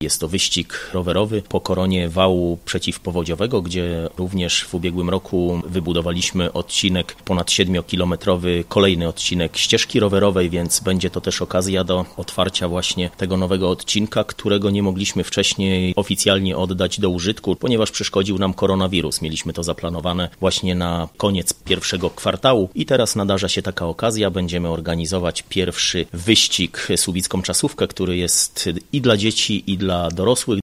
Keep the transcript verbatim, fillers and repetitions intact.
Jest to wyścig rowerowy po koronie wału przeciwpowodziowego, gdzie również w ubiegłym roku wybudowaliśmy odcinek ponad siedmiokilometrowy, kolejny odcinek ścieżki rowerowej, więc będzie to też okazja do otwarcia właśnie tego nowego odcinka, którego nie mogliśmy wcześniej oficjalnie oddać do użytku, ponieważ przeszkodził nam koronawirus. Mieliśmy to zaplanowane właśnie na koniec pierwszego kwartału i teraz nadarza się taka okazja. Będziemy organizować pierwszy wyścig, Suwicką Czasówkę, który jest i dla dzieci, i dla dorosłych.